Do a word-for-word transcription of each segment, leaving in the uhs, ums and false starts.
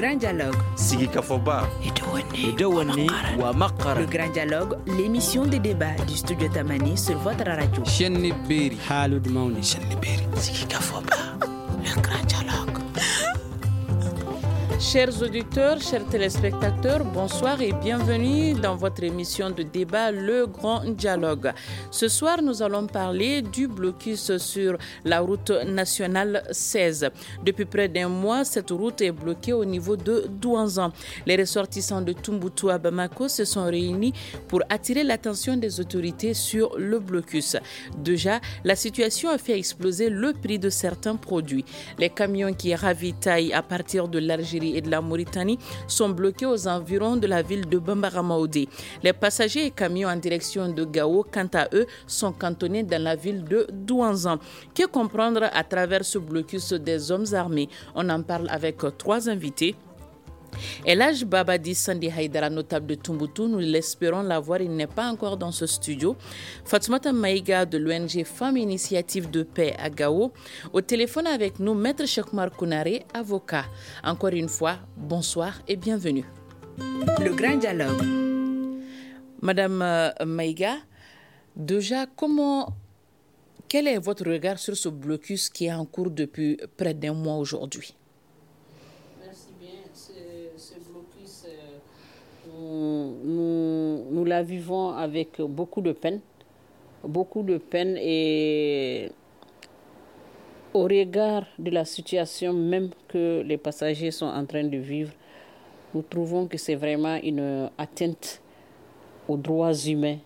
Grand Dialogue. Sigi Kafoba. Idawani wa Makara. Le Grand Dialogue, l'émission des débats du studio Tamani sur votre radio. Chenni Beri. Halud Mauni. Chenni Beri. Sigi Kafoba. Le Grand Dialogue. Chers auditeurs, chers téléspectateurs, bonsoir et bienvenue dans votre émission de débat Le Grand Dialogue. Ce soir, nous allons parler du blocus sur la route nationale seize. Depuis près d'un mois, cette route est bloquée au niveau de Douanzan. Les ressortissants de Tombouctou à Bamako se sont réunis pour attirer l'attention des autorités sur le blocus. Déjà, la situation a fait exploser le prix de certains produits. Les camions qui ravitaillent à partir de l'Algérie et de la Mauritanie sont bloqués aux environs de la ville de Bambaramaoudé. Les passagers et camions en direction de Gao, quant à eux, sont cantonnés dans la ville de Douanzan. Que comprendre à travers ce blocus des hommes armés? On en parle avec trois invités. Elhaj Babadi Sandi Haïdara, notable de Tombouctou, nous l'espérons l'avoir, il n'est pas encore dans ce studio. Fatoumata Maïga de l'O N G Femmes Initiative de Paix à Gao. Au téléphone avec nous, Maître Chekmar Kounaré, avocat. Encore une fois, bonsoir et bienvenue. Le Grand Dialogue. Madame euh, Maïga, déjà, comment, quel est votre regard sur ce blocus qui est en cours depuis près d'un mois aujourd'hui? Nous, nous, nous la vivons avec beaucoup de peine, beaucoup de peine et au regard de la situation même que les passagers sont en train de vivre, nous trouvons que c'est vraiment une atteinte aux droits humains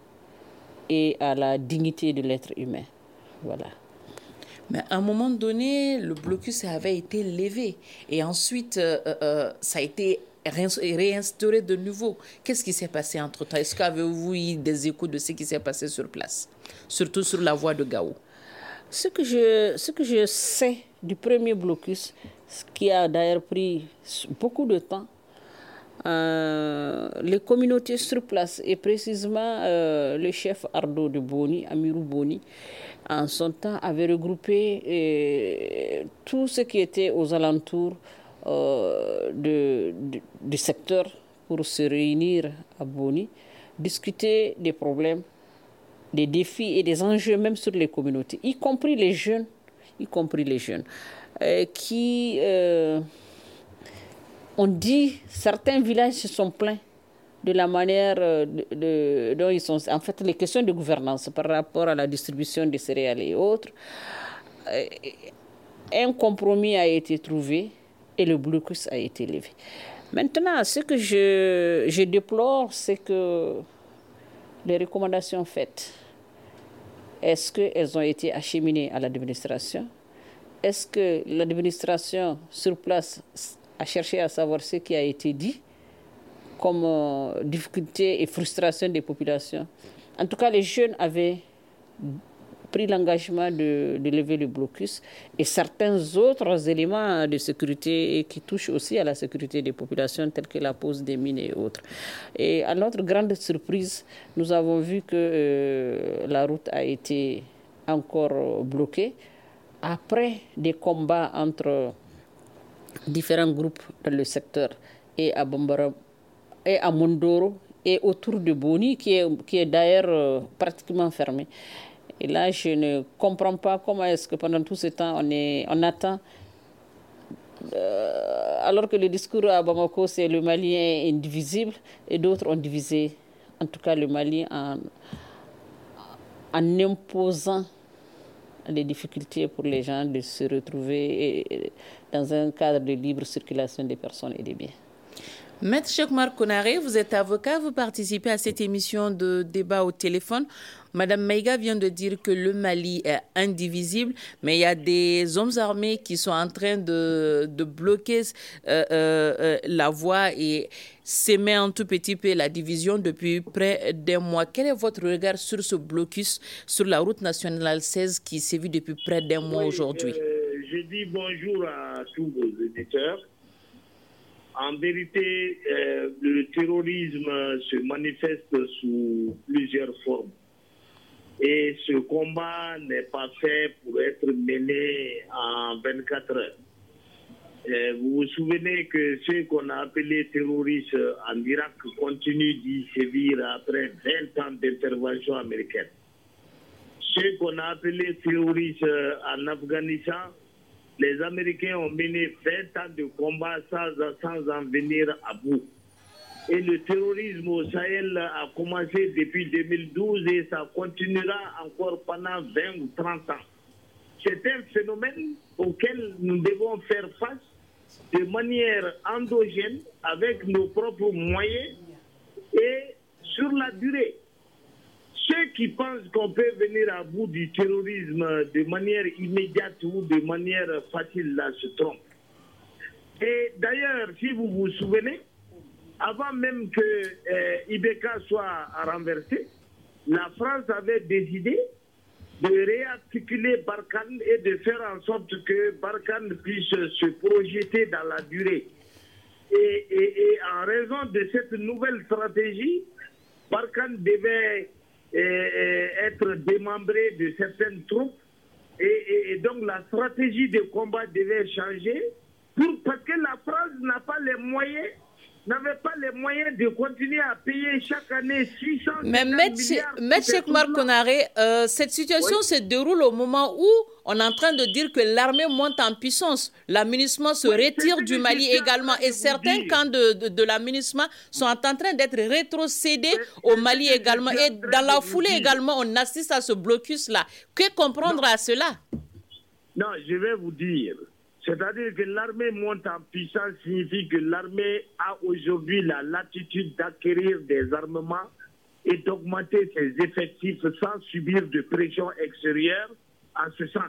et à la dignité de l'être humain. Voilà. Mais à un moment donné, le blocus avait été levé et ensuite, euh, euh, ça a été réinstauré de nouveau. Qu'est-ce qui s'est passé entre-temps? Est-ce qu'avez-vous eu des échos de ce qui s'est passé sur place, surtout sur la voie de Gao? Ce que je, ce que je sais du premier blocus, ce qui a d'ailleurs pris beaucoup de temps, euh, les communautés sur place et précisément euh, le chef Ardo de Boni, Amirou Boni, en son temps avait regroupé euh, tout ce qui était aux alentours Euh, de, de, du secteur pour se réunir à Boni, discuter des problèmes, des défis et des enjeux même sur les communautés, y compris les jeunes, y compris les jeunes, euh, qui euh, ont dit, certains villages se sont plaints de la manière de, de, dont ils sont, en fait, les questions de gouvernance par rapport à la distribution des céréales et autres. Euh, un compromis a été trouvé et le blocus a été levé. Maintenant, ce que je, je déplore, c'est que les recommandations faites, est-ce qu'elles ont été acheminées à l'administration? Est-ce que l'administration sur place a cherché à savoir ce qui a été dit comme euh, difficulté et frustration des populations? En tout cas, les jeunes avaient pris l'engagement de, de lever le blocus et certains autres éléments de sécurité qui touchent aussi à la sécurité des populations tels que la pose des mines et autres. Et à notre grande surprise, nous avons vu que euh, la route a été encore bloquée après des combats entre différents groupes dans le secteur et à Bambara et à Mondoro et autour de Boni qui est, qui est d'ailleurs euh, pratiquement fermé. Et là, je ne comprends pas comment est-ce que pendant tout ce temps, on, est, on attend, euh, alors que le discours à Bamako, c'est le Mali est indivisible, et d'autres ont divisé, en tout cas le Mali, en, en imposant des difficultés pour les gens de se retrouver et, et, dans un cadre de libre circulation des personnes et des biens. Maître Chekmar Kounaré, vous êtes avocat, vous participez à cette émission de débat au téléphone. Madame Maïga vient de dire que le Mali est indivisible, mais il y a des hommes armés qui sont en train de, de bloquer euh, euh, la voie et s'aimer un tout petit peu la division depuis près d'un mois. Quel est votre regard sur ce blocus sur la route nationale seize qui sévit depuis près d'un mois oui, aujourd'hui? euh, Je dis bonjour à tous vos auditeurs. En vérité, euh, le terrorisme se manifeste sous plusieurs formes. Et ce combat n'est pas fait pour être mené en vingt-quatre heures. Euh, vous vous souvenez que ceux qu'on a appelés terroristes en Irak continuent d'y sévir après vingt ans d'intervention américaine. Ceux qu'on a appelés terroristes en Afghanistan, les Américains ont mené vingt ans de combat sans, sans en venir à bout. Et le terrorisme au Sahel a commencé depuis deux mille douze et ça continuera encore pendant vingt ou trente ans. C'est un phénomène auquel nous devons faire face de manière endogène, avec nos propres moyens et sur la durée. Ceux qui pensent qu'on peut venir à bout du terrorisme de manière immédiate ou de manière facile, là, se trompent. Et d'ailleurs, si vous vous souvenez, avant même que euh, Ibeka soit renversé, la France avait décidé de réarticuler Barkhane et de faire en sorte que Barkhane puisse se projeter dans la durée. Et, et, et en raison de cette nouvelle stratégie, Barkhane devait euh, être démembré de certaines troupes et, et, et donc la stratégie de combat devait changer pour, parce que la France n'a pas les moyens n'avait pas les moyens de continuer à payer chaque année six cents Mais milliards. M. Cheikh Oumar Konaré, euh, cette situation oui. se déroule au moment où on est en train de dire que l'armée monte en puissance. L'amunissement se oui, retire du Mali également et certains camps de, de, de l'amunissement sont en train d'être rétrocédés au Mali également. Et dans la foulée également, on assiste à ce blocus-là. Que comprendre non. à cela? Non, je vais vous dire. C'est-à-dire que l'armée monte en puissance signifie que l'armée a aujourd'hui la latitude d'acquérir des armements et d'augmenter ses effectifs sans subir de pression extérieure en ce sens.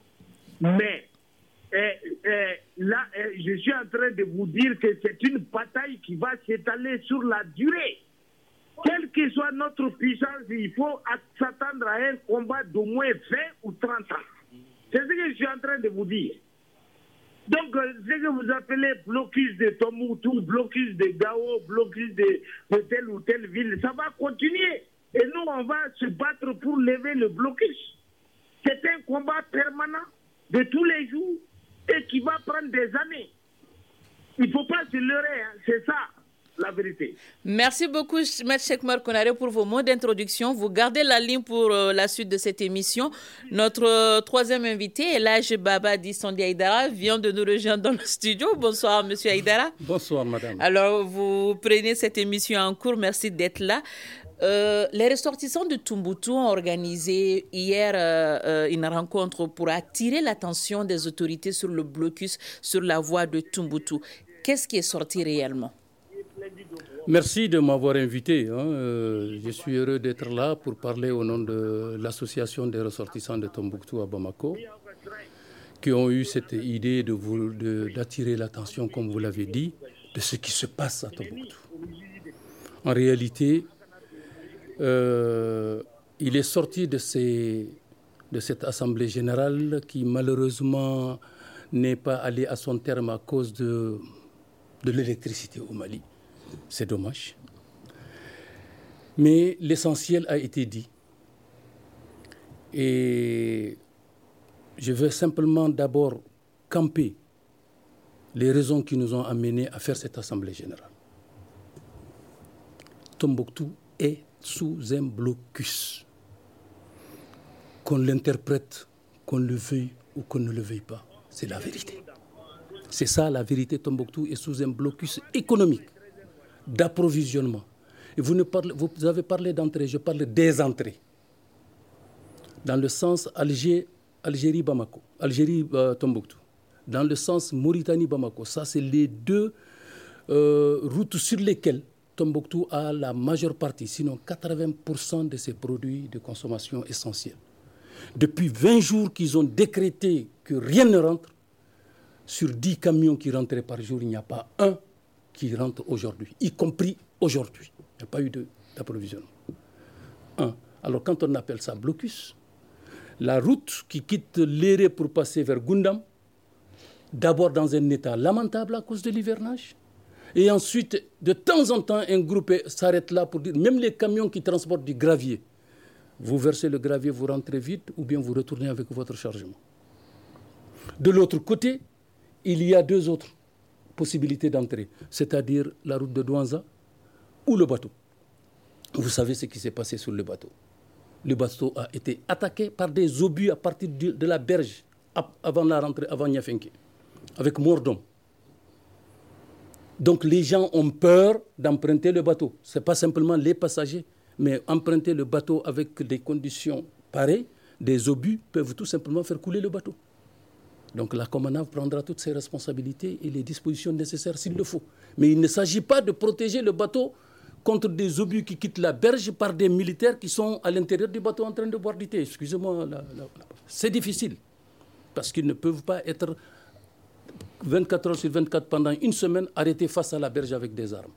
Mais eh, eh, là, eh, je suis en train de vous dire que c'est une bataille qui va s'étaler sur la durée. Quelle que soit notre puissance, il faut s'attendre à un combat d'au moins vingt ou trente ans. C'est ce que je suis en train de vous dire. Donc, ce que vous appelez blocus de Tombouctou, blocus de Gao, blocus de, de telle ou telle ville, ça va continuer. Et nous, on va se battre pour lever le blocus. C'est un combat permanent de tous les jours et qui va prendre des années. Il ne faut pas se leurrer, hein. C'est ça la vérité. Merci beaucoup, M. Cheikh Oumar Konaré, pour vos mots d'introduction. Vous gardez la ligne pour euh, la suite de cette émission. Notre euh, troisième invité, Elhadji Baba Dissondi Aïdara, vient de nous rejoindre dans le studio. Bonsoir, M. Aïdara. Bonsoir, madame. Alors, vous prenez cette émission en cours. Merci d'être là. Euh, les ressortissants de Tombouctou ont organisé hier euh, euh, une rencontre pour attirer l'attention des autorités sur le blocus sur la voie de Tombouctou. Qu'est-ce qui est sorti réellement? Merci de m'avoir invité. Hein. Euh, je suis heureux d'être là pour parler au nom de l'association des ressortissants de Tombouctou à Bamako, qui ont eu cette idée de vous, de, d'attirer l'attention, comme vous l'avez dit, de ce qui se passe à Tombouctou. En réalité, euh, il est sorti de, ces, de cette assemblée générale qui malheureusement n'est pas allée à son terme à cause de, de l'électricité au Mali. C'est dommage. Mais l'essentiel a été dit. Et je veux simplement d'abord camper les raisons qui nous ont amenés à faire cette assemblée générale. Tombouctou est sous un blocus. Qu'on l'interprète, qu'on le veuille ou qu'on ne le veuille pas, c'est la vérité. C'est ça la vérité. Tombouctou est sous un blocus économique, d'approvisionnement. Et vous, ne parlez, vous avez parlé d'entrée, je parle des entrées. Dans le sens Alger, Algérie-Bamako, Algérie-Tombouctou. Dans le sens Mauritanie-Bamako. Ça, c'est les deux euh, routes sur lesquelles Tombouctou a la majeure partie, sinon quatre-vingts pour cent de ses produits de consommation essentiels. Depuis vingt jours qu'ils ont décrété que rien ne rentre, sur dix camions qui rentraient par jour, il n'y a pas un qui rentre aujourd'hui, y compris aujourd'hui. Il n'y a pas eu de, d'approvisionnement. Un. Alors quand on appelle ça blocus, la route qui quitte Léré pour passer vers Goundam, d'abord dans un état lamentable à cause de l'hivernage, et ensuite, de temps en temps, un groupe s'arrête là pour dire, même les camions qui transportent du gravier, vous versez le gravier, vous rentrez vite, ou bien vous retournez avec votre chargement. De l'autre côté, il y a deux autres possibilités d'entrée, c'est-à-dire la route de Douanza ou le bateau. Vous savez ce qui s'est passé sur le bateau. Le bateau a été attaqué par des obus à partir de, de la berge avant la rentrée, avant Niafenke, avec mort d'homme. Donc les gens ont peur d'emprunter le bateau. Ce n'est pas simplement les passagers, mais emprunter le bateau avec des conditions pareilles, des obus peuvent tout simplement faire couler le bateau. Donc la Comanav prendra toutes ses responsabilités et les dispositions nécessaires s'il le faut. Mais il ne s'agit pas de protéger le bateau contre des obus qui quittent la berge par des militaires qui sont à l'intérieur du bateau en train de boire du thé. Excusez-moi, la, la, la. C'est difficile parce qu'ils ne peuvent pas être vingt-quatre heures sur vingt-quatre pendant une semaine arrêtés face à la berge avec des armes.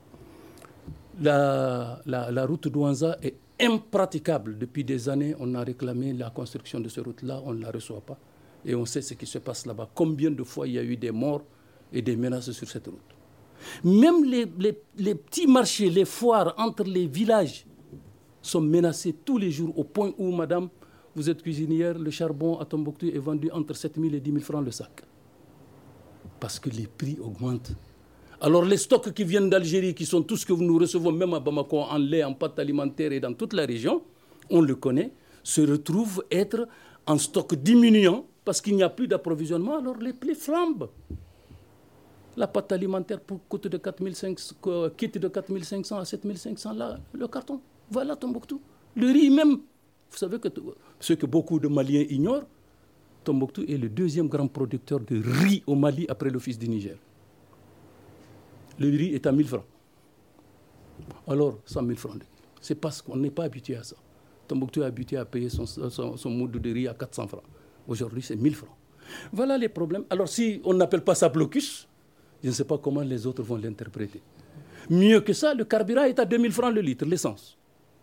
La, la, la route d'Ouanza est impraticable. Depuis des années, on a réclamé la construction de cette route-là, on ne la reçoit pas. Et on sait ce qui se passe là-bas. Combien de fois il y a eu des morts et des menaces sur cette route. Même les, les, les petits marchés, les foires entre les villages sont menacés tous les jours au point où, madame, vous êtes cuisinière, le charbon à Tombouctou est vendu entre sept mille et dix mille francs le sac. Parce que les prix augmentent. Alors les stocks qui viennent d'Algérie, qui sont tous ce que nous recevons même à Bamako, en lait, en pâtes alimentaires et dans toute la région, on le connaît, se retrouvent être en stock diminuant parce qu'il n'y a plus d'approvisionnement, alors les prix flambent. La pâte alimentaire coûte de quatre mille cinq cents, quitte de quatre mille cinq cents à sept mille cinq cents là, le carton. Voilà Tombouctou. Le riz même, vous savez que ce que beaucoup de Maliens ignorent, Tombouctou est le deuxième grand producteur de riz au Mali après le fils du Niger. Le riz est à mille francs. Alors, cent mille francs. C'est parce qu'on n'est pas habitué à ça. Tombouctou est habitué à payer son, son, son moudou de riz à quatre cents francs. Aujourd'hui, c'est mille francs. Voilà les problèmes. Alors, si on n'appelle pas ça blocus, je ne sais pas comment les autres vont l'interpréter. Mieux que ça, le carburant est à deux mille francs le litre, l'essence.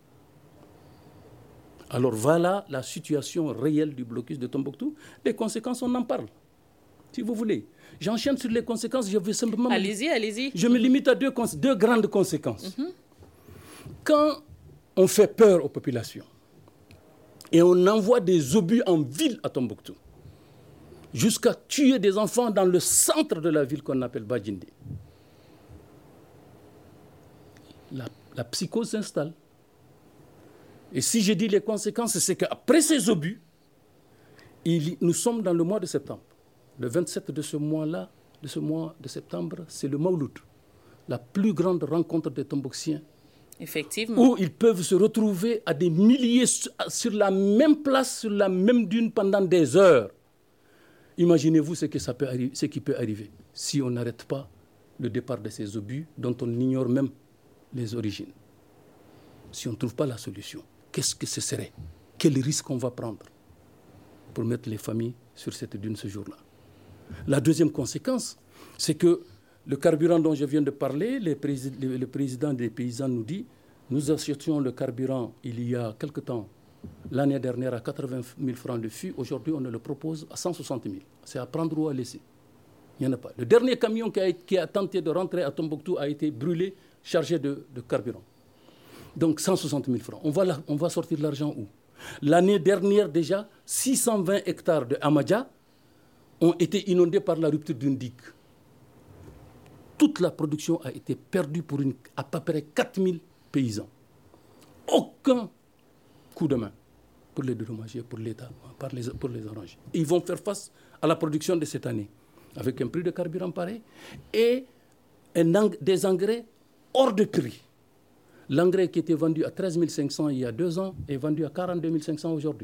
Alors voilà la situation réelle du blocus de Tombouctou. Les conséquences, on en parle, si vous voulez. J'enchaîne sur les conséquences, je vais simplement... Allez-y, allez-y. Je me limite à deux, deux grandes conséquences. Mm-hmm. Quand on fait peur aux populations et on envoie des obus en ville à Tombouctou, jusqu'à tuer des enfants dans le centre de la ville qu'on appelle Badjindi, la, la psychose s'installe. Et si je dis les conséquences, c'est qu'après ces obus, il, nous sommes dans le mois de septembre. Le vingt-sept de ce mois-là, de ce mois de septembre, c'est le Mawlud, la plus grande rencontre des Tombouctiens. Effectivement. Où ils peuvent se retrouver à des milliers sur la même place, sur la même dune pendant des heures. Imaginez-vous ce, que ça peut arri- ce qui peut arriver si on n'arrête pas le départ de ces obus dont on ignore même les origines. Si on ne trouve pas la solution, qu'est-ce que ce serait? Quel risque on va prendre pour mettre les familles sur cette dune ce jour-là? La deuxième conséquence, c'est que le carburant dont je viens de parler, le, prési- le, le président des paysans nous dit, nous achetions le carburant il y a quelque temps, l'année dernière à quatre-vingt mille francs le fût, aujourd'hui on le propose à cent soixante mille. C'est à prendre ou à laisser. Il n'y en a pas. Le dernier camion qui a, qui a tenté de rentrer à Tombouctou a été brûlé, chargé de, de carburant. Donc cent soixante mille francs. On va, la, on va sortir de l'argent où? L'année dernière déjà, six cent vingt hectares de Amadja ont été inondés par la rupture d'une digue. Toute la production a été perdue pour une, à peu près quatre mille paysans. Aucun coup de main pour les dédommager, pour l'État, pour les, pour les arranger. Et ils vont faire face à la production de cette année, avec un prix de carburant pareil et un, des engrais hors de prix. L'engrais qui était vendu à treize mille cinq cents il y a deux ans est vendu à quarante-deux mille cinq cents aujourd'hui.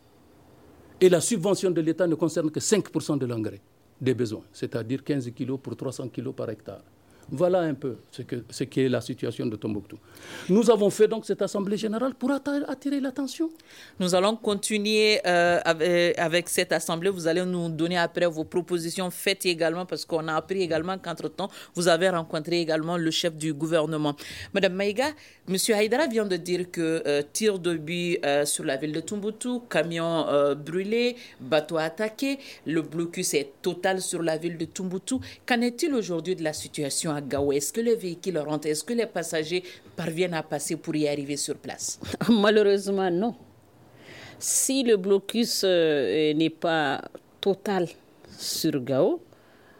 Et la subvention de l'État ne concerne que cinq pour cent de l'engrais des besoins, c'est-à-dire quinze kilos pour trois cents kilos par hectare. Voilà un peu ce que ce qu'est la situation de Tombouctou. Nous avons fait donc cette assemblée générale pour attirer l'attention. Nous allons continuer euh, avec, avec cette assemblée. Vous allez nous donner après vos propositions faites également, parce qu'on a appris également qu'entre-temps, vous avez rencontré également le chef du gouvernement. Madame Maïga, M. Haïdara vient de dire que euh, tir d'obus euh, sur la ville de Tombouctou, camions euh, brûlés, bateaux attaqués, le blocus est total sur la ville de Tombouctou. Qu'en est-il aujourd'hui de la situation à Gao? Est-ce que les véhicules rentrent? Est-ce que les passagers parviennent à passer pour y arriver sur place? Malheureusement, non. Si le blocus euh, n'est pas total sur Gao,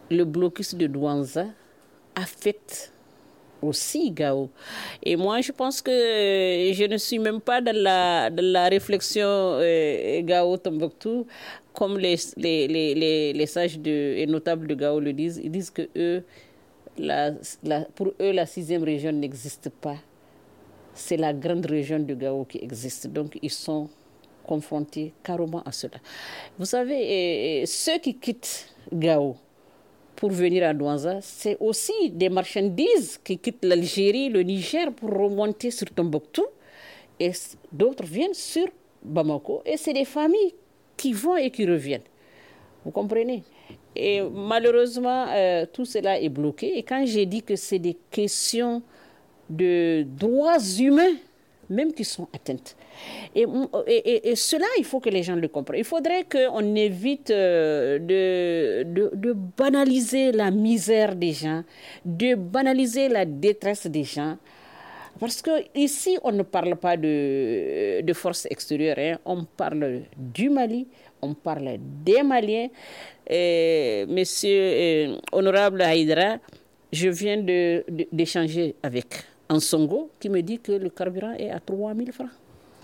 le blocus de Douanza affecte aussi Gao. Et moi, je pense que je ne suis même pas dans la, dans la réflexion euh, Gao-Tombouctou, comme les, les, les, les, les sages de, et notables de Gao le disent. Ils disent que eux, la, la, pour eux, la sixième région n'existe pas. C'est la grande région de Gao qui existe. Donc, ils sont confrontés carrément à cela. Vous savez, et, et ceux qui quittent Gao pour venir à Douanza, c'est aussi des marchandises qui quittent l'Algérie, le Niger pour remonter sur Tombouctou. Et d'autres viennent sur Bamako. Et c'est des familles qui vont et qui reviennent. Vous comprenez? Et malheureusement, euh, tout cela est bloqué. Et quand j'ai dit que c'est des questions de droits humains, même qui sont atteintes. Et, et, et cela, il faut que les gens le comprennent. Il faudrait qu'on évite euh, de, de, de banaliser la misère des gens, de banaliser la détresse des gens. Parce qu'ici, on ne parle pas de, de forces extérieures, hein. On parle du Mali, on parle des Maliens. Et monsieur euh, Honorable Haïdara, je viens de, de, d'échanger avec Ansongo qui me dit que le carburant est à trois mille francs.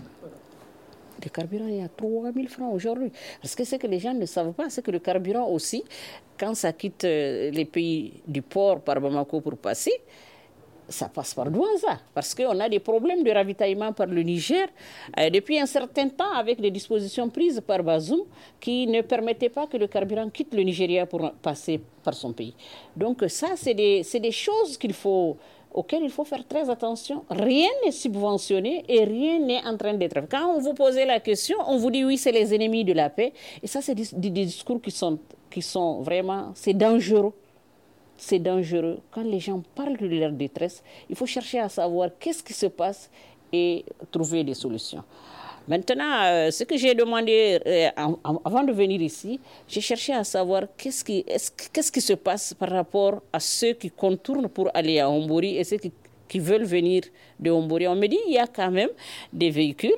Le carburant est à trois mille francs aujourd'hui. Parce que ce que les gens ne savent pas, c'est que le carburant aussi, quand ça quitte les pays du port par Bamako pour passer, ça passe par Douanza, parce qu'on a des problèmes de ravitaillement par le Niger euh, depuis un certain temps avec des dispositions prises par Bazoum qui ne permettaient pas que le carburant quitte le Nigeria pour passer par son pays. Donc ça, c'est des, c'est des choses qu'il faut, auxquelles il faut faire très attention. Rien n'est subventionné et rien n'est en train d'être... Quand on vous pose la question, on vous dit oui, c'est les ennemis de la paix. Et ça, c'est des, des, des discours qui sont, qui sont vraiment... C'est dangereux. C'est dangereux. Quand les gens parlent de leur détresse, il faut chercher à savoir qu'est-ce qui se passe et trouver des solutions. Maintenant, euh, ce que j'ai demandé euh, avant de venir ici, j'ai cherché à savoir qu'est-ce qui, est-ce, qu'est-ce qui se passe par rapport à ceux qui contournent pour aller à Hombori et ceux qui, qui veulent venir de Hombori. On me dit qu'il y a quand même des véhicules.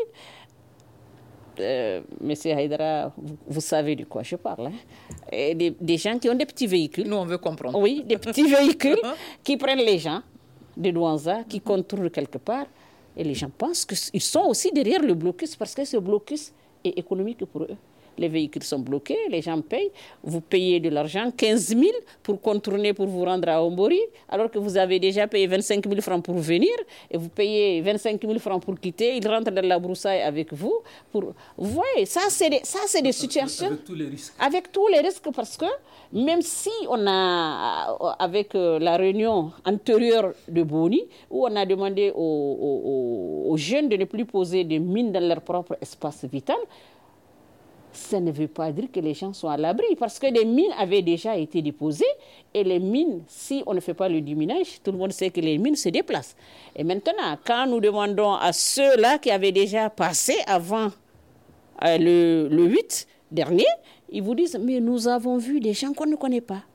Euh, Monsieur Haïdara, vous, vous savez de quoi je parle. Hein? Et des, des gens qui ont des petits véhicules. Nous, on veut comprendre. Oui, des petits véhicules qui prennent les gens de Douanza, qui contournent quelque part. Et les gens pensent qu'ils sont aussi derrière le blocus parce que ce blocus est économique pour eux. Les véhicules sont bloqués, les gens payent. Vous payez de l'argent, quinze mille pour contourner, pour vous rendre à Hombori, alors que vous avez déjà payé vingt-cinq mille francs pour venir, et vous payez vingt-cinq mille francs pour quitter. Ils rentrent dans la broussaille avec vous. Pour... Vous voyez, ça c'est des, ça, c'est des situations... Avec tous les risques. Avec tous les risques, parce que même si on a, avec la réunion antérieure de Boni, où on a demandé aux, aux, aux jeunes de ne plus poser des mines dans leur propre espace vital, ça ne veut pas dire que les gens sont à l'abri, parce que les mines avaient déjà été déposées, et les mines, si on ne fait pas le déminage, tout le monde sait que les mines se déplacent. Et maintenant, quand nous demandons à ceux-là qui avaient déjà passé avant euh, le, le huit dernier, ils vous disent, mais nous avons vu des gens qu'on ne connaît pas.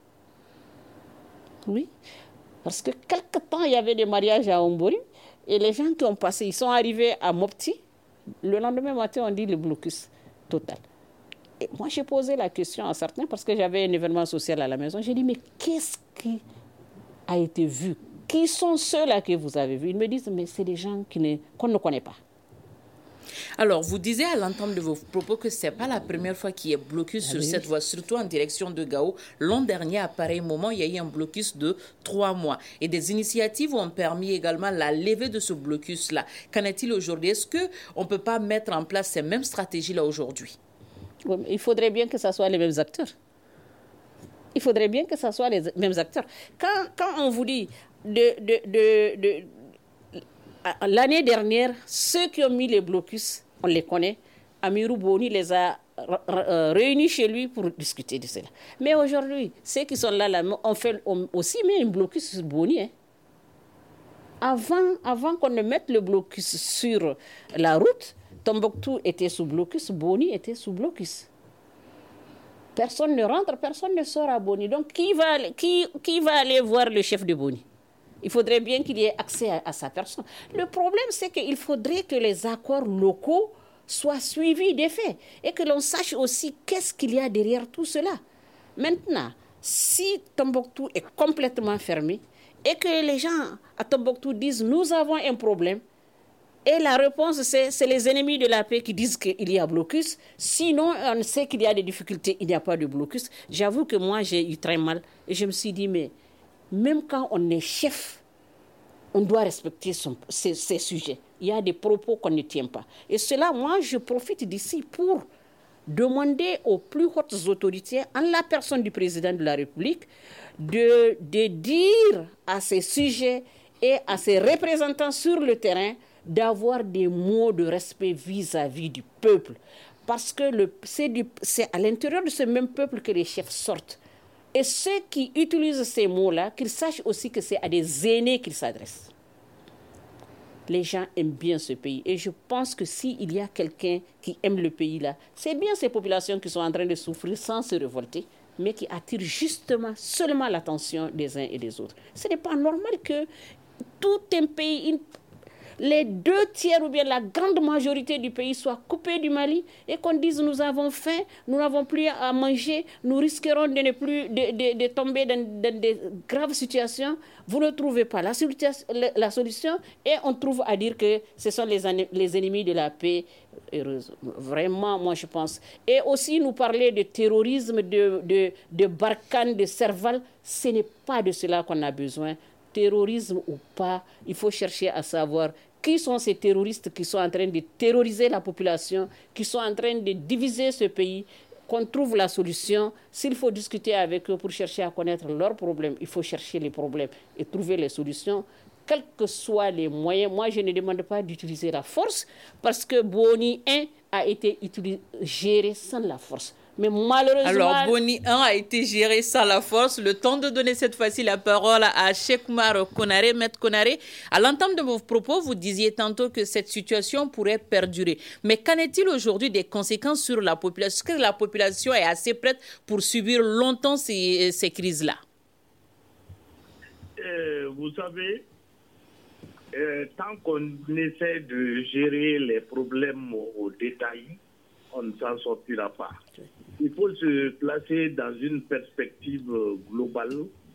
Oui, parce que quelque temps, il y avait des mariages à Hombori, et les gens qui ont passé, ils sont arrivés à Mopti, le lendemain matin, on dit le blocus total. Et moi, j'ai posé la question à certains parce que j'avais un événement social à la maison. J'ai dit, mais qu'est-ce qui a été vu? Qui sont ceux-là que vous avez vus? Ils me disent, mais c'est des gens qui ne, qu'on ne connaît pas. Alors, vous disiez à l'entente de vos propos que ce n'est pas la première fois qu'il y a blocus ah sur oui. cette voie, surtout en direction de Gao. L'an dernier, à pareil moment, il y a eu un blocus de trois mois. Et des initiatives ont permis également la levée de ce blocus-là. Qu'en est-il aujourd'hui? Est-ce qu'on ne peut pas mettre en place ces mêmes stratégies-là aujourd'hui? Il faudrait bien que ce soit les mêmes acteurs. Il faudrait bien que ce soit les mêmes acteurs. Quand, quand on vous dit, de, de, de, de, l'année dernière, ceux qui ont mis les blocus, on les connaît, Amirou Boni les a réunis chez lui pour discuter de cela. Mais aujourd'hui, ceux qui sont là, là on fait on aussi met un blocus sur Boni. Hein. Avant, avant qu'on ne mette le blocus sur la route, Tombouctou était sous blocus, Boni était sous blocus. Personne ne rentre, personne ne sort à Boni. Donc, qui va, qui, qui va aller voir le chef de Boni? Il faudrait bien qu'il y ait accès à, à sa personne. Le problème, c'est qu'il faudrait que les accords locaux soient suivis des faits et que l'on sache aussi qu'est-ce qu'il y a derrière tout cela. Maintenant, Si Tombouctou est complètement fermé et que les gens à Tombouctou disent nous avons un problème, et la réponse c'est c'est les ennemis de la paix qui disent qu'il y a blocus, sinon on sait qu'il y a des difficultés, il n'y a pas de blocus. J'avoue que moi j'ai eu très mal et je me suis dit mais même quand on est chef, on doit respecter son, ses, ses sujets. Il y a des propos qu'on ne tient pas. Et cela, moi, je profite d'ici pour demander aux plus hautes autorités, en la personne du président de la République, de, de dire à ces sujets et à ses représentants sur le terrain d'avoir des mots de respect vis-à-vis du peuple. Parce que le, c'est, du, c'est à l'intérieur de ce même peuple que les chefs sortent. Et ceux qui utilisent ces mots-là, qu'ils sachent aussi que c'est à des aînés qu'ils s'adressent. Les gens aiment bien ce pays. Et je pense que s'il y a quelqu'un qui aime le pays-là, c'est bien ces populations qui sont en train de souffrir sans se révolter, mais qui attirent justement seulement l'attention des uns et des autres. Ce n'est pas normal que tout un pays... Une, les deux tiers ou bien la grande majorité du pays soient coupés du Mali et qu'on dise nous avons faim, nous n'avons plus à manger, nous risquerons de ne plus de, de, de tomber dans, dans de graves situations. Vous ne trouvez pas la, la solution et on trouve à dire que ce sont les, les ennemis de la paix. Heureuse. Vraiment, moi je pense. Et aussi nous parler de terrorisme, de, de, de Barkhane, de Serval, ce n'est pas de cela qu'on a besoin. Terrorisme ou pas, il faut chercher à savoir qui sont ces terroristes qui sont en train de terroriser la population, qui sont en train de diviser ce pays, qu'on trouve la solution. S'il faut discuter avec eux pour chercher à connaître leurs problèmes, il faut chercher les problèmes et trouver les solutions, quels que soient les moyens. Moi, je ne demande pas d'utiliser la force parce que Boni un a été utilisé, géré sans la force. Mais malheureusement... Alors, Boni un a été géré sans la force. Le temps de donner cette fois-ci la parole à Cheikh Oumar Konaré. Maître Konaré, à l'entame de vos propos, vous disiez tantôt que cette situation pourrait perdurer. Mais qu'en est-il aujourd'hui des conséquences sur la population? Est-ce que la population est assez prête pour subir longtemps ces, ces crises-là? euh, Vous savez, euh, tant qu'on essaie de gérer les problèmes au, au détail, on ne s'en sortira pas. Il faut se placer dans une perspective globale,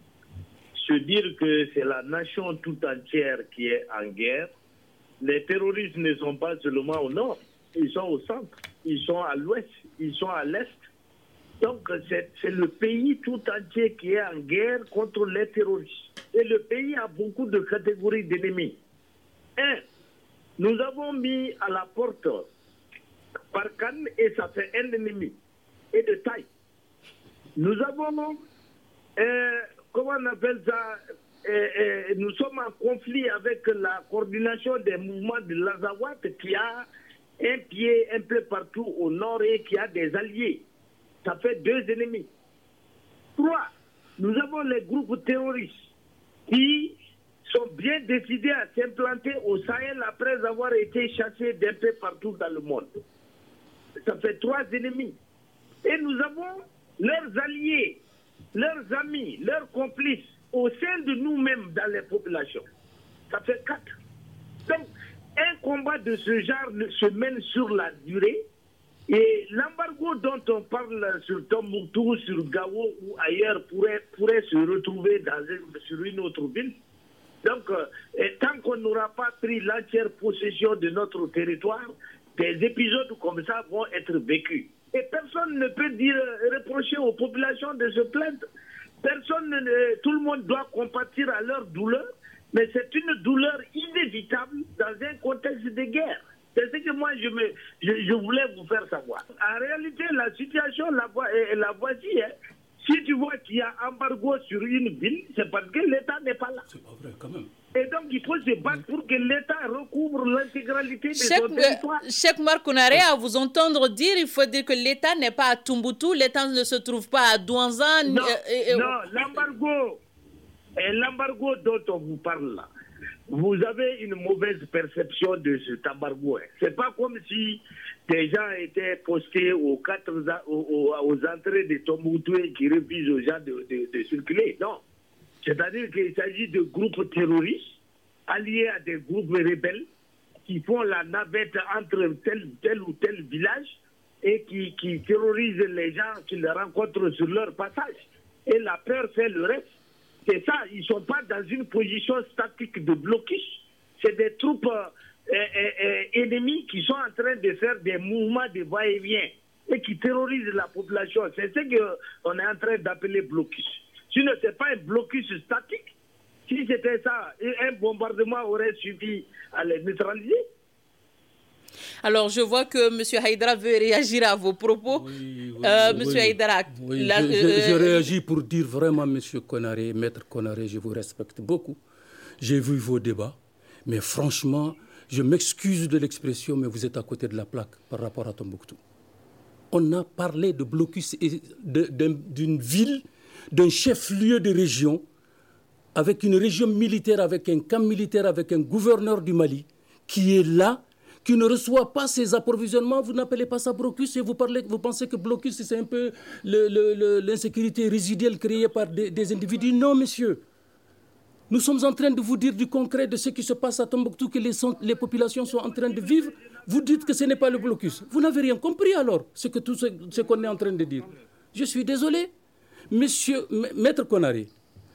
se dire que c'est la nation tout entière qui est en guerre. Les terroristes ne sont pas seulement au nord, ils sont au centre, ils sont à l'ouest, ils sont à l'est. Donc c'est, c'est le pays tout entier qui est en guerre contre les terroristes. Et le pays a beaucoup de catégories d'ennemis. Un, nous avons mis à la porte Barkhane et ça fait un ennemi. Et de taille. Nous avons, euh, comment on appelle ça, euh, euh, nous sommes en conflit avec la coordination des mouvements de l'Azawad qui a un pied un peu partout au nord et qui a des alliés. Ça fait deux ennemis. Trois, nous avons les groupes terroristes qui sont bien décidés à s'implanter au Sahel après avoir été chassés d'un peu partout dans le monde. Ça fait trois ennemis. Et nous avons leurs alliés, leurs amis, leurs complices au sein de nous-mêmes dans les populations. Ça fait quatre. Donc, un combat de ce genre se mène sur la durée. Et l'embargo dont on parle sur Tombouctou, sur Gao ou ailleurs pourrait, pourrait se retrouver dans une, sur une autre ville. Donc, euh, tant qu'on n'aura pas pris l'entière possession de notre territoire, des épisodes comme ça vont être vécus. Et personne ne peut dire, reprocher aux populations de se plaindre. Personne, ne, tout le monde doit compatir à leur douleur, mais c'est une douleur inévitable dans un contexte de guerre. C'est ce que moi je, me, je, je voulais vous faire savoir. En réalité, la situation la, la voici. Hein. Si tu vois qu'il y a embargo sur une ville, c'est parce que l'État n'est pas là. C'est pas vrai quand même. Et donc, il faut se battre pour que l'État recouvre l'intégralité de Cheikh, son territoire. Cheikh Oumar Konaré, à vous entendre dire, il faut dire que l'État n'est pas à Tombouctou, l'État ne se trouve pas à Douanzan. Non, et, et, non l'embargo, et l'embargo dont on vous parle là, vous avez une mauvaise perception de cet embargo. C'est pas comme si des gens étaient postés aux, quatre, aux, aux entrées de Tombouctou et qui refusent aux gens de, de, de circuler. Non. C'est-à-dire qu'il s'agit de groupes terroristes alliés à des groupes rebelles qui font la navette entre tel, tel ou tel village et qui, qui terrorisent les gens qu'ils rencontrent sur leur passage. et la peur fait le reste. C'est ça, ils ne sont pas dans une position statique de blocus. C'est des troupes euh, euh, euh, ennemies qui sont en train de faire des mouvements de va-et-vient et qui terrorisent la population. C'est ce qu'on est en train d'appeler blocus. Sinon, ce n'est pas un blocus statique. Si c'était ça, un bombardement aurait suffi à les neutraliser. Alors, je vois que M. Haïdara veut réagir à vos propos. Oui, oui, euh, oui, M. oui. Haïdara, Oui, la, je, je, euh, je réagis pour dire vraiment, M. Konaré, Maître Konaré, je vous respecte beaucoup. J'ai vu vos débats, mais franchement, je m'excuse de l'expression, mais vous êtes à côté de la plaque par rapport à Tombouctou. On a parlé de blocus et de, de, d'une ville, d'un chef-lieu de région, avec une région militaire, avec un camp militaire, avec un gouverneur du Mali, qui est là, qui ne reçoit pas ses approvisionnements. Vous n'appelez pas ça blocus et vous, parlez, vous pensez que blocus, c'est un peu le, le, le, l'insécurité résiduelle créée par des, des individus. Non, monsieur. Nous sommes en train de vous dire du concret de ce qui se passe à Tombouctou, que les, sont, les populations sont en train de vivre. Vous dites que ce n'est pas le blocus. Vous n'avez rien compris alors, ce, que tout ce, ce qu'on est en train de dire. Je suis désolé. Monsieur, Maître Konaré,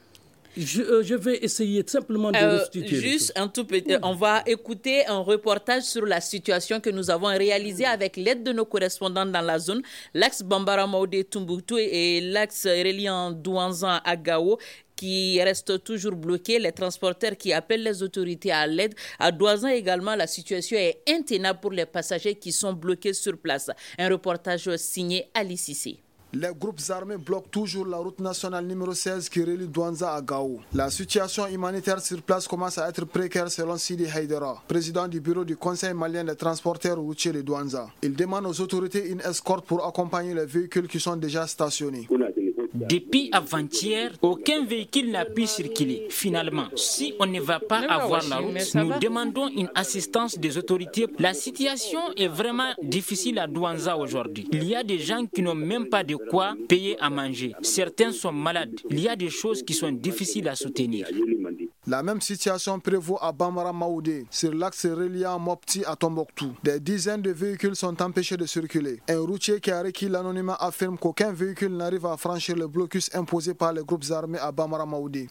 je, euh, je vais essayer simplement de euh, restituer. Juste un tout petit, on va écouter un reportage sur la situation que nous avons réalisé avec l'aide de nos correspondants dans la zone, l'axe Bambara-Maoudé-Tombouctou et l'axe reliant Douanzan à Gao, qui reste toujours bloqué. Les transporteurs qui appellent les autorités à l'aide. À Douanzan également, la situation est intenable pour les passagers qui sont bloqués sur place. Un reportage signé Ali Cissé. Les groupes armés bloquent toujours la route nationale numéro seize qui relie Douanzan à Gao. La situation humanitaire sur place commence à être précaire selon Sidi Haïdara, président du bureau du Conseil malien des transporteurs routiers de Douanzan. Il demande aux autorités une escorte pour accompagner les véhicules qui sont déjà stationnés. Depuis avant-hier, aucun véhicule n'a pu circuler. Finalement, si on ne va pas avoir la route, nous demandons une assistance des autorités. La situation est vraiment difficile à Douanzan aujourd'hui. Il y a des gens qui n'ont même pas de quoi payer à manger. Certains sont malades. Il y a des choses qui sont difficiles à soutenir. La même situation prévaut à Bambara Maoudé, sur l'axe reliant Mopti à Tombouctou. Des dizaines de véhicules sont empêchés de circuler. Un routier qui a requis l'anonymat affirme qu'aucun véhicule n'arrive à franchir le blocus imposé par les groupes armés à Bambara Maoudé.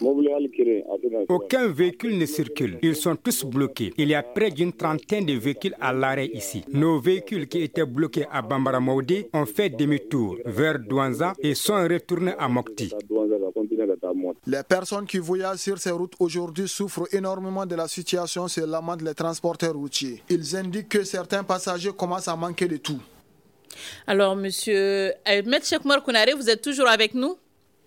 Aucun véhicule ne circule. Ils sont tous bloqués. Il y a près d'une trentaine de véhicules à l'arrêt ici. Nos véhicules qui étaient bloqués à Bambara Maoudé ont fait demi-tour vers Douanzan et sont retournés à Mopti. Les personnes qui voyagent sur ces routes aujourd'hui souffrent énormément de la situation, se lamentent les transporteurs routiers. Ils indiquent que certains passagers commencent à manquer de tout. Alors, monsieur euh, Maître Cheikh Oumar Konaré, vous êtes toujours avec nous?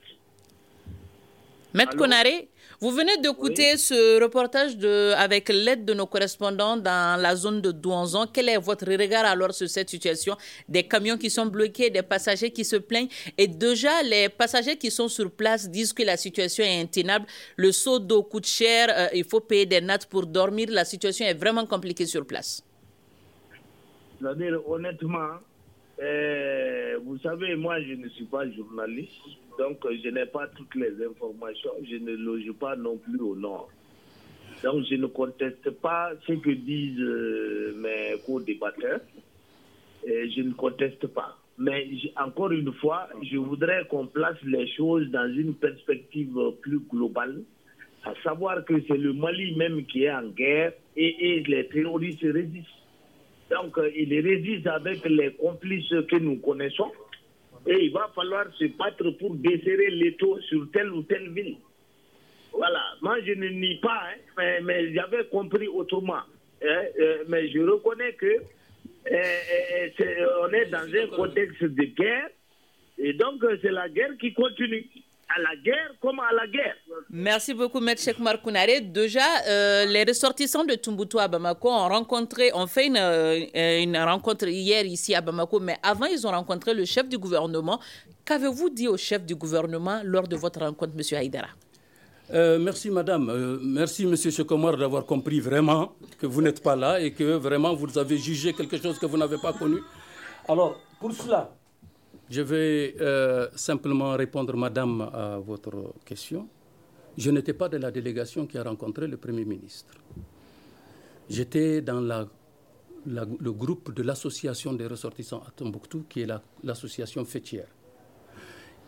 Maître Konaré, vous venez d'écouter oui. ce reportage de, avec l'aide de nos correspondants dans la zone de Douanzan. Quel est votre regard alors sur cette situation? Des camions qui sont bloqués, des passagers qui se plaignent. Et déjà, les passagers qui sont sur place disent que la situation est intenable. Le seau d'eau coûte cher, euh, il faut payer des nattes pour dormir. La situation est vraiment compliquée sur place. C'est-à-dire, honnêtement, euh, vous savez, moi, je ne suis pas journaliste. Donc, je n'ai pas toutes les informations. Je ne loge pas non plus au nord. Donc, je ne conteste pas ce que disent euh, mes co-débatteurs. Et je ne conteste pas. Mais encore une fois, je voudrais qu'on place les choses dans une perspective plus globale, à savoir que c'est le Mali même qui est en guerre et, et les terroristes résistent. Donc, euh, ils résistent avec les complices que nous connaissons. Et il va falloir se battre pour desserrer l'étau sur telle ou telle ville. Voilà. Moi, je ne nie pas, hein, mais, mais j'avais compris autrement. Hein, euh, mais je reconnais que euh, euh, c'est, on est dans un contexte de guerre. Et donc, euh, c'est la guerre qui continue. À la guerre comme à la guerre. Merci beaucoup, Maître Cheikh Oumar Konaré. Déjà, euh, les ressortissants de Tombouctou à Bamako ont rencontré, ont fait une, euh, une rencontre hier ici à Bamako, mais avant, ils ont rencontré le chef du gouvernement. Qu'avez-vous dit au chef du gouvernement lors de votre rencontre, M. Haïdara? Euh, merci madame, euh, merci monsieur Cheikh Oumar d'avoir compris vraiment que vous n'êtes pas là et que vraiment vous avez jugé quelque chose que vous n'avez pas connu. Alors, pour cela, je vais euh, simplement répondre, madame, à votre question. Je n'étais pas de la délégation qui a rencontré le Premier ministre. J'étais dans la, la, le groupe de l'association des ressortissants à Tombouctou, qui est la, l'association fêtière.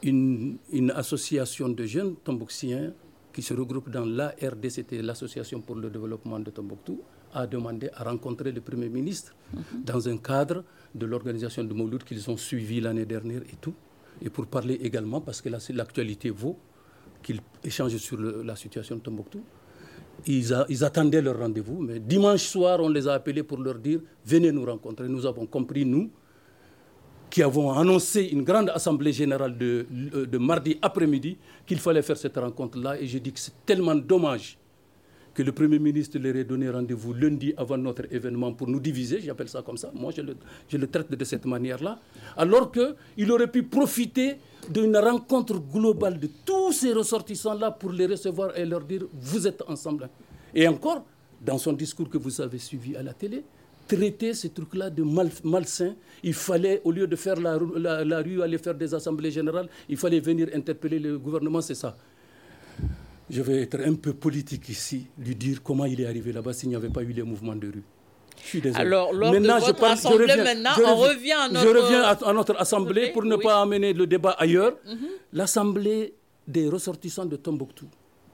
une, une association de jeunes tombouctiens qui se regroupe dans l'A R D, c'était l'Association pour le développement de Tombouctou, a demandé à rencontrer le Premier ministre mm-hmm. dans un cadre de l'organisation de Mouloud qu'ils ont suivi l'année dernière et tout. Et pour parler également, parce que là, l'actualité vaut qu'ils échangent sur le, la situation de Tombouctou. Ils, a, ils attendaient leur rendez-vous, mais dimanche soir, on les a appelés pour leur dire « Venez nous rencontrer ». Nous avons compris, nous, qui avons annoncé une grande assemblée générale de, de mardi après-midi, qu'il fallait faire cette rencontre-là. Et je dis que c'est tellement dommage que le Premier ministre leur ait donné rendez-vous lundi avant notre événement pour nous diviser, j'appelle ça comme ça, moi je le, je le traite de cette manière-là, alors qu'il aurait pu profiter d'une rencontre globale de tous ces ressortissants-là pour les recevoir et leur dire « vous êtes ensemble ». Et encore, dans son discours que vous avez suivi à la télé, traiter ces trucs-là de mal, malsains. Il fallait, au lieu de faire la, la, la rue, aller faire des assemblées générales, il fallait venir interpeller le gouvernement, c'est ça. Je vais être un peu politique ici, lui dire comment il est arrivé là-bas s'il n'y avait pas eu les mouvements de rue. Je suis désolé. Alors, lors maintenant, de votre je parle, assemblée, je reviens, maintenant, je reviens, on revient à notre... Je reviens à, à notre assemblée okay, pour ne oui. pas amener le débat ailleurs. Mm-hmm. L'assemblée des ressortissants de Tombouctou.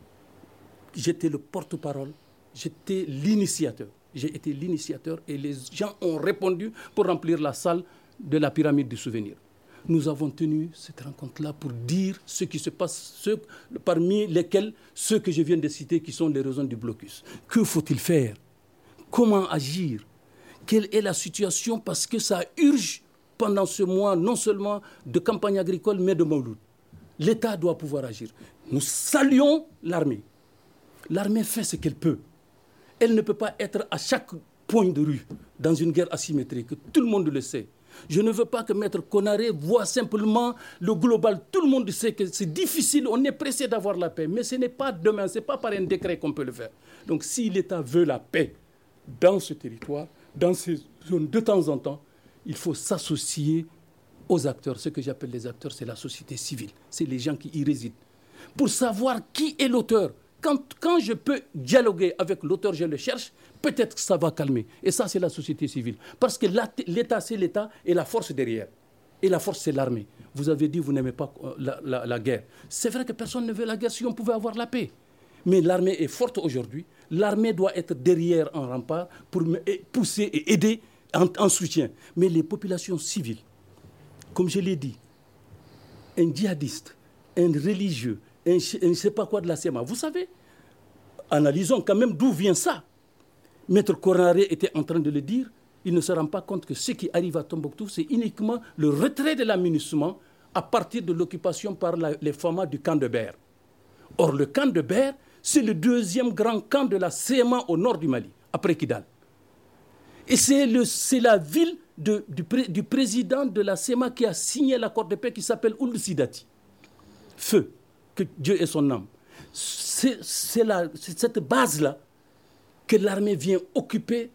J'étais le porte-parole, j'étais l'initiateur. J'ai été l'initiateur et les gens ont répondu pour remplir la salle de la pyramide du souvenir. Nous avons tenu cette rencontre-là pour dire ce qui se passe, ceux, parmi lesquels ceux que je viens de citer qui sont les raisons du blocus. Que faut-il faire? Comment agir? Quelle est la situation? Parce que ça urge pendant ce mois non seulement de campagne agricole mais de Mouloud. L'État doit pouvoir agir. Nous saluons l'armée. L'armée fait ce qu'elle peut. Elle ne peut pas être à chaque point de rue dans une guerre asymétrique. Tout le monde le sait. Je ne veux pas que Maître Konaré voit simplement le global. Tout le monde sait que c'est difficile, on est pressé d'avoir la paix. Mais ce n'est pas demain, ce n'est pas par un décret qu'on peut le faire. Donc si l'État veut la paix dans ce territoire, dans ces zones de temps en temps, il faut s'associer aux acteurs. Ce que j'appelle les acteurs, c'est la société civile. C'est les gens qui y résident. Pour savoir qui est l'auteur. Quand, quand je peux dialoguer avec l'auteur, je le cherche, peut-être que ça va calmer. Et ça, c'est la société civile. Parce que l'État, c'est l'État et la force derrière. Et la force, c'est l'armée. Vous avez dit, vous n'aimez pas la, la, la guerre. C'est vrai que personne ne veut la guerre si on pouvait avoir la paix. Mais l'armée est forte aujourd'hui. L'armée doit être derrière en rempart pour pousser et aider en, en soutien. Mais les populations civiles, comme je l'ai dit, un djihadiste, un religieux, un je ne sais pas quoi de la S E M A. Vous savez, analysons quand même d'où vient ça. Maître Konaré était en train de le dire, il ne se rend pas compte que ce qui arrive à Tombouctou, c'est uniquement le retrait de l'amunissement à partir de l'occupation par la, les F A M A du camp de Ber. Or, le camp de Ber, c'est le deuxième grand camp de la S E M A au nord du Mali, après Kidal. Et c'est, le, c'est la ville de, du, pré, du président de la S E M A qui a signé l'accord de paix qui s'appelle Ould Sidati. Feu. Que Dieu ait son âme. C'est, c'est, la, c'est cette base-là que l'armée vient occuper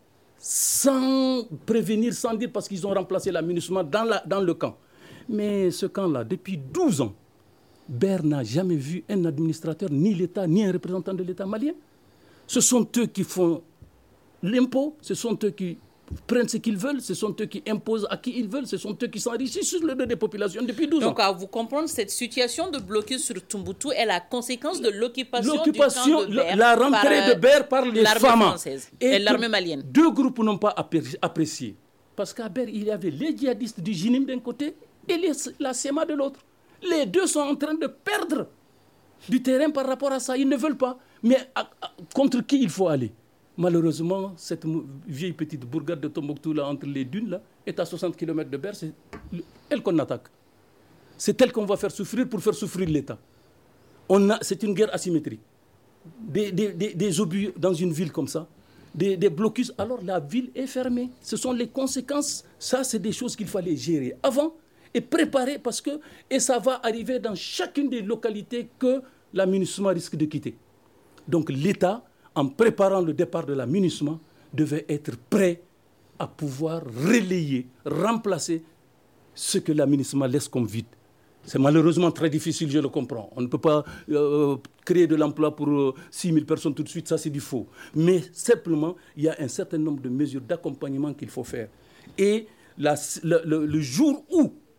sans prévenir, sans dire, parce qu'ils ont remplacé l'amunissement dans, la, dans le camp. Mais ce camp-là, depuis douze ans, Ber n'a jamais vu un administrateur, ni l'État, ni un représentant de l'État malien. Ce sont eux qui font l'impôt, ce sont eux qui prennent ce qu'ils veulent, ce sont eux qui imposent à qui ils veulent, ce sont eux qui s'enrichissent sur le dos des populations depuis douze ans. Donc, à vous comprendre, cette situation de blocus sur Tombouctou est la conséquence de l'occupation, l'occupation du camp de Ber, la rentrée par, de Ber par les l'armée F A M A française et, et l'armée malienne. Deux groupes n'ont pas apprécié. Parce qu'à Ber, il y avait les djihadistes du J N I M d'un côté et les, la S E M A de l'autre. Les deux sont en train de perdre du terrain par rapport à ça. Ils ne veulent pas. Mais à, à, contre qui il faut aller? Malheureusement, cette vieille petite bourgade de Tombouctou, là, entre les dunes, là, est à soixante kilomètres de Ber. C'est elle qu'on attaque. C'est elle qu'on va faire souffrir pour faire souffrir l'État. On a, c'est une guerre asymétrique. Des, des, des, des obus dans une ville comme ça, des, des blocus, alors la ville est fermée. Ce sont les conséquences. Ça, c'est des choses qu'il fallait gérer avant et préparer parce que, et ça va arriver dans chacune des localités que l'amunissement risque de quitter. Donc l'État, en préparant le départ de l'amunissement, devait être prêt à pouvoir relayer, remplacer ce que l'amunissement laisse comme vide. C'est malheureusement très difficile, je le comprends. On ne peut pas euh, créer de l'emploi pour euh, six mille personnes tout de suite, ça c'est du faux. Mais simplement, il y a un certain nombre de mesures d'accompagnement qu'il faut faire. Et la, le, le, le jour où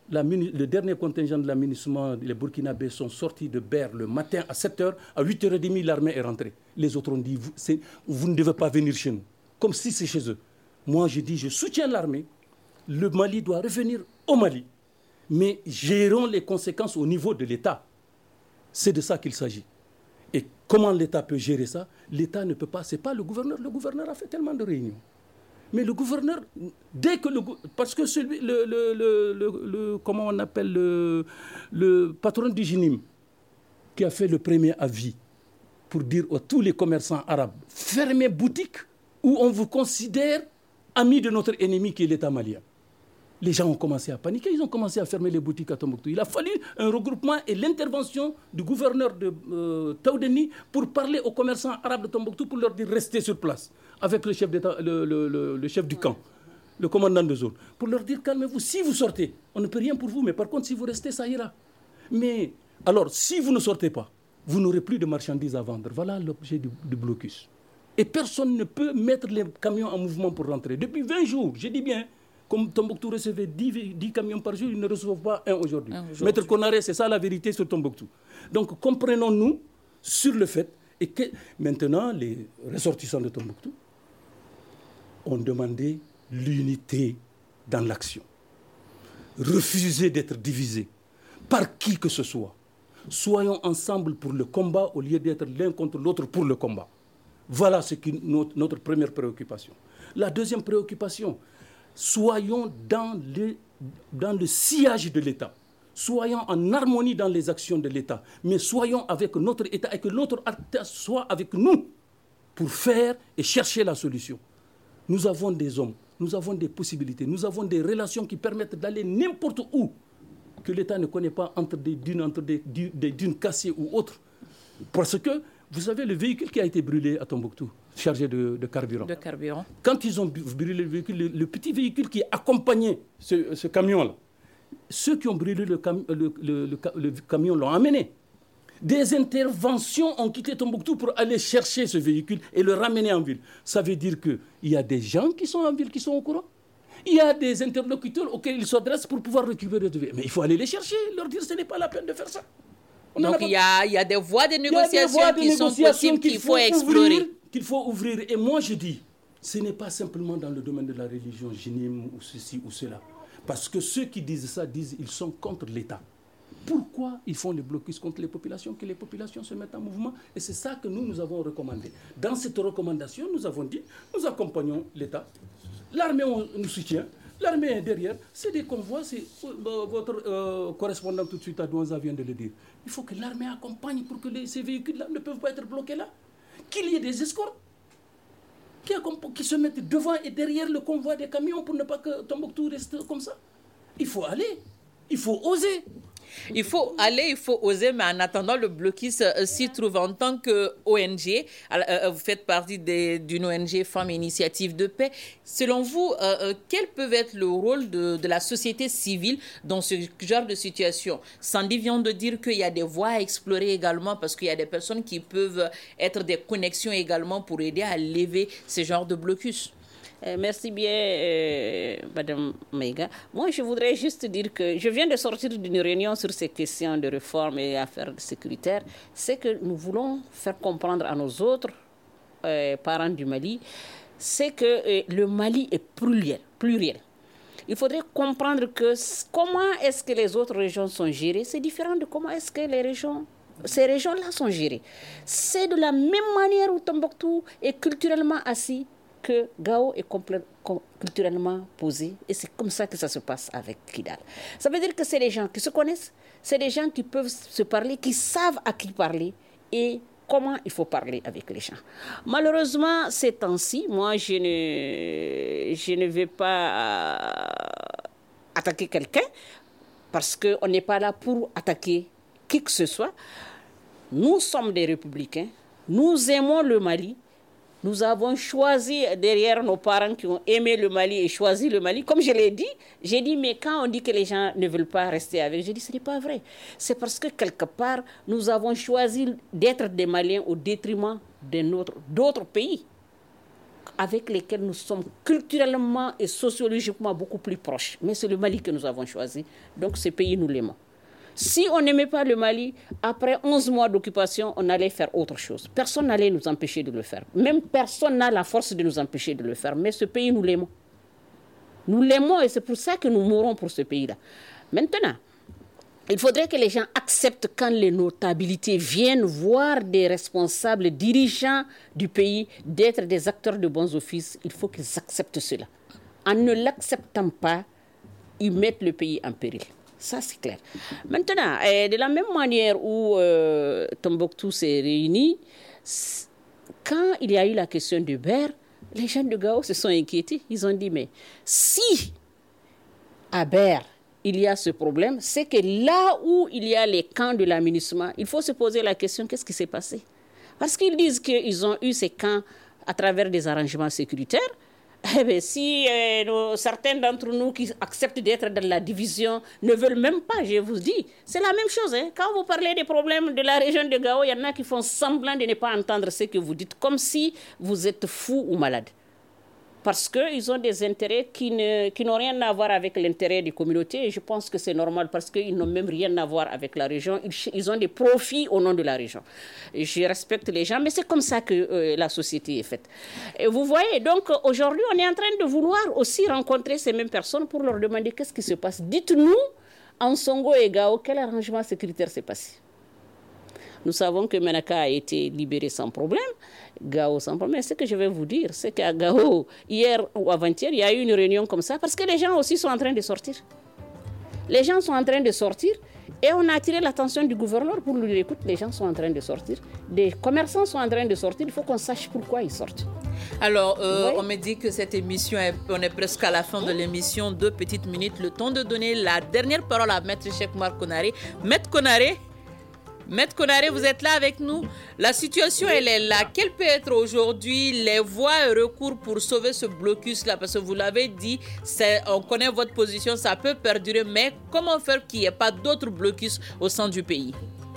La, le dernier contingent de l'aménagement, les Burkinabés sont sortis de Ber le matin à sept heures. À huit heures trente, l'armée est rentrée. Les autres ont dit, vous, vous ne devez pas venir chez nous. Comme si c'est chez eux. Moi, je dis, je soutiens l'armée. Le Mali doit revenir au Mali. Mais gérons les conséquences au niveau de l'État. C'est de ça qu'il s'agit. Et comment l'État peut gérer ça? L'État ne peut pas, c'est pas le gouverneur. Le gouverneur a fait tellement de réunions. Mais le gouverneur, dès que le... Parce que celui, le, le, le, le, le comment on appelle, le, le patron du G N I M, qui a fait le premier avis pour dire à tous les commerçants arabes, fermez boutique où on vous considère ami de notre ennemi qui est l'État malien. Les gens ont commencé à paniquer, ils ont commencé à fermer les boutiques à Tombouctou. Il a fallu un regroupement et l'intervention du gouverneur de euh, Taoudeni pour parler aux commerçants arabes de Tombouctou pour leur dire restez sur place avec le chef, d'État, le, le, le, le chef du camp, le commandant de zone, pour leur dire calmez-vous, si vous sortez, on ne peut rien pour vous, mais par contre si vous restez, ça ira. Mais alors, si vous ne sortez pas, vous n'aurez plus de marchandises à vendre. Voilà l'objet du, du blocus. Et personne ne peut mettre les camions en mouvement pour rentrer. Depuis vingt jours, je dis bien, comme Tombouctou recevait dix, dix camions par jour, ils ne reçoivent pas un aujourd'hui. Un aujourd'hui. Maître Konaré, c'est ça la vérité sur Tombouctou. Donc comprenons-nous sur le fait et que maintenant les ressortissants de Tombouctou ont demandé l'unité dans l'action. Refuser d'être divisés par qui que ce soit. Soyons ensemble pour le combat au lieu d'être l'un contre l'autre pour le combat. Voilà ce qui est notre, notre première préoccupation. La deuxième préoccupation, soyons dans le, dans le sillage de l'État. Soyons en harmonie dans les actions de l'État. Mais soyons avec notre État et que notre État soit avec nous pour faire et chercher la solution. Nous avons des hommes, nous avons des possibilités, nous avons des relations qui permettent d'aller n'importe où que l'État ne connaît pas entre des dunes, entre des, des dunes cassées ou autres. Parce que, vous savez, le véhicule qui a été brûlé à Tombouctou, chargé de, de carburant. De carburant. Quand ils ont brûlé le véhicule, le, le petit véhicule qui accompagnait ce, ce camion-là, ceux qui ont brûlé le, cam, le, le, le, le camion l'ont amené. Des interventions ont quitté Tombouctou pour aller chercher ce véhicule et le ramener en ville. Ça veut dire qu'il y a des gens qui sont en ville, qui sont au courant. Il y a des interlocuteurs auxquels ils s'adressent pour pouvoir récupérer le véhicule. Mais il faut aller les chercher, leur dire que ce n'est pas la peine de faire ça. On Donc il y, a, il y a des voies de négociation voies de qui négociation sont possibles, qu'il, qu'il faut, faut explorer. Ouvrir, qu'il faut ouvrir. Et moi je dis, ce n'est pas simplement dans le domaine de la religion, G N I M ou ceci ou cela. Parce que ceux qui disent ça disent qu'ils sont contre l'État. Pourquoi ils font les blocus contre les populations? Que les populations se mettent en mouvement. Et c'est ça que nous, nous avons recommandé. Dans cette recommandation, nous avons dit, nous accompagnons l'État. L'armée nous soutient. L'armée est derrière. C'est des convois. C'est, euh, votre euh, correspondant tout de suite à Douanza vient de le dire. Il faut que l'armée accompagne pour que les, ces véhicules-là ne peuvent pas être bloqués là. Qu'il y ait des escortes qui, qui se mettent devant et derrière le convoi des camions pour ne pas que Tombouctou reste comme ça. Il faut aller. Il faut oser. Il faut aller, il faut oser, mais en attendant, le blocus euh, s'y trouve en tant qu'O N G. Euh, vous faites partie des, d'une O N G Femmes Initiative de Paix. Selon vous, euh, euh, quel peut être le rôle de, de la société civile dans ce genre de situation? Sandy vient de dire qu'il y a des voies à explorer également parce qu'il y a des personnes qui peuvent être des connexions également pour aider à lever ce genre de blocus. Euh, merci bien, euh, Madame Maïga. Moi, je voudrais juste dire que je viens de sortir d'une réunion sur ces questions de réforme et affaires sécuritaires. C'est que nous voulons faire comprendre à nos autres euh, parents du Mali, c'est que euh, le Mali est pluriel, pluriel. Il faudrait comprendre que comment est-ce que les autres régions sont gérées, c'est différent de comment est-ce que les régions... Ces régions-là sont gérées. C'est de la même manière où Tombouctou est culturellement assis que Gao est complètement culturellement posé, et c'est comme ça que ça se passe avec Kidal. Ça veut dire que c'est des gens qui se connaissent, c'est des gens qui peuvent se parler, qui savent à qui parler et comment il faut parler avec les gens. Malheureusement, ces temps-ci, moi, je ne, je ne vais pas attaquer quelqu'un parce qu'on n'est pas là pour attaquer qui que ce soit. Nous sommes des républicains, nous aimons le Mali. Nous avons choisi derrière nos parents qui ont aimé le Mali et choisi le Mali. Comme je l'ai dit, j'ai dit, mais quand on dit que les gens ne veulent pas rester avec, j'ai dit, ce n'est pas vrai. C'est parce que quelque part, nous avons choisi d'être des Maliens au détriment de notre, d'autres pays. avec lesquels nous sommes culturellement et sociologiquement beaucoup plus proches. Mais c'est le Mali que nous avons choisi. Donc ce pays, nous l'aimons. Si on n'aimait pas le Mali, après onze mois d'occupation, on allait faire autre chose. Personne n'allait nous empêcher de le faire. Même personne n'a la force de nous empêcher de le faire. Mais ce pays, nous l'aimons. Nous l'aimons et c'est pour ça que nous mourons pour ce pays-là. Maintenant, il faudrait que les gens acceptent quand les notabilités viennent voir des responsables dirigeants du pays d'être des acteurs de bons offices. Il faut qu'ils acceptent cela. En ne l'acceptant pas, ils mettent le pays en péril. Ça, c'est clair. Maintenant, eh, de la même manière où euh, Tombouctou s'est réuni, quand il y a eu la question de Ber, les gens de Gao se sont inquiétés. Ils ont dit, mais si à Ber, il y a ce problème, c'est que là où il y a les camps de l'aménagement, il faut se poser la question, qu'est-ce qui s'est passé? Parce qu'ils disent qu'ils ont eu ces camps à travers des arrangements sécuritaires. Eh bien, si euh, nos, certains d'entre nous qui acceptent d'être dans la division ne veulent même pas, je vous dis, c'est la même chose. Hein. Quand vous parlez des problèmes de la région de Gao, il y en a qui font semblant de ne pas entendre ce que vous dites, comme si vous êtes fou ou malade. Parce qu'ils ont des intérêts qui, ne, qui n'ont rien à voir avec l'intérêt des communautés. Et je pense que c'est normal parce qu'ils n'ont même rien à voir avec la région. Ils, ils ont des profits au nom de la région. Et je respecte les gens, mais c'est comme ça que euh, la société est faite. Et vous voyez, donc aujourd'hui, on est en train de vouloir aussi rencontrer ces mêmes personnes pour leur demander qu'est-ce qui se passe. Dites-nous, en Songo et Gao, quel arrangement sécuritaire s'est passé? Nous savons que Menaka a été libéré sans problème, Gao sans problème. Ce que je vais vous dire, c'est qu'à Gao, hier ou avant-hier, il y a eu une réunion comme ça, parce que les gens aussi sont en train de sortir. Les gens sont en train de sortir, et on a attiré l'attention du gouverneur pour lui dire, écoute, les gens sont en train de sortir, des commerçants sont en train de sortir, il faut qu'on sache pourquoi ils sortent. Alors, euh, oui. On me dit que cette émission, est, on est presque à la fin de l'émission, deux petites minutes, le temps de donner la dernière parole à Maître Cheikh Oumar Konaré. Maître Konaré, Maître Konaré, vous êtes là avec nous. La situation, elle est là. Quelles peuvent être aujourd'hui les voies et recours pour sauver ce blocus-là? Parce que vous l'avez dit, c'est, on connaît votre position, ça peut perdurer, mais comment faire qu'il n'y ait pas d'autres blocus au sein du pays?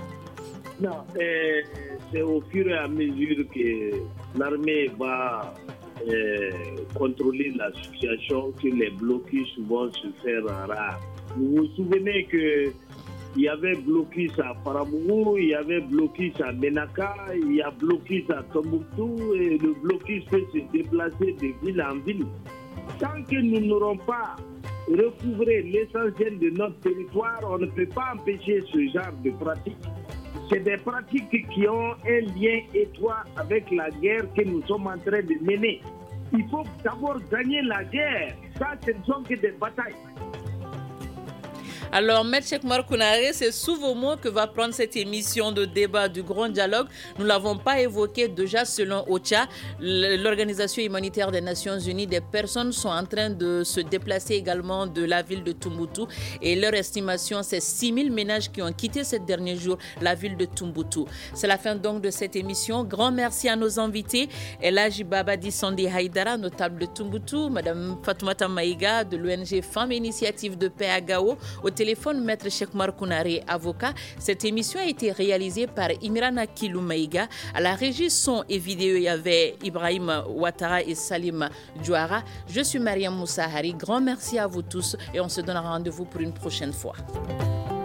Non, euh, c'est au fur et à mesure que l'armée va euh, contrôler la situation que les blocus vont se faire rares. Vous vous souvenez que il y avait blocus à Farabougou, il y avait blocus à Menaka, il y a blocus à Tombouctou et le blocus peut se déplacer de ville en ville. Tant que nous n'aurons pas recouvré l'essentiel de notre territoire, on ne peut pas empêcher ce genre de pratiques. C'est des pratiques qui ont un lien étroit avec la guerre que nous sommes en train de mener. Il faut d'abord gagner la guerre. Ça, ce ne sont que des batailles. Alors, Maître Cheikh Oumar Konaré, c'est sous vos mots que va prendre cette émission de débat du Grand Dialogue. Nous ne l'avons pas évoqué déjà selon O C H A, l'Organisation humanitaire des Nations Unies. Des personnes sont en train de se déplacer également de la ville de Tombouctou et leur estimation, c'est six mille ménages qui ont quitté ces derniers jours la ville de Tombouctou. C'est la fin donc de cette émission. Grand merci à nos invités. Elhaji Babadi Sandi Haïdara, notable de Tombouctou, Madame Fatoumata Maïga de l'O N G Femmes Initiative de Paix à Gao. Au téléphone, Maître Cheikh Oumar Konaré, avocat. Cette émission a été réalisée par Imrana Kilou Maïga. À la régie son et vidéo, il y avait Ibrahim Ouattara et Salim Djouara. Je suis Mariam Moussa Hari. Grand merci à vous tous et on se donne rendez-vous pour une prochaine fois.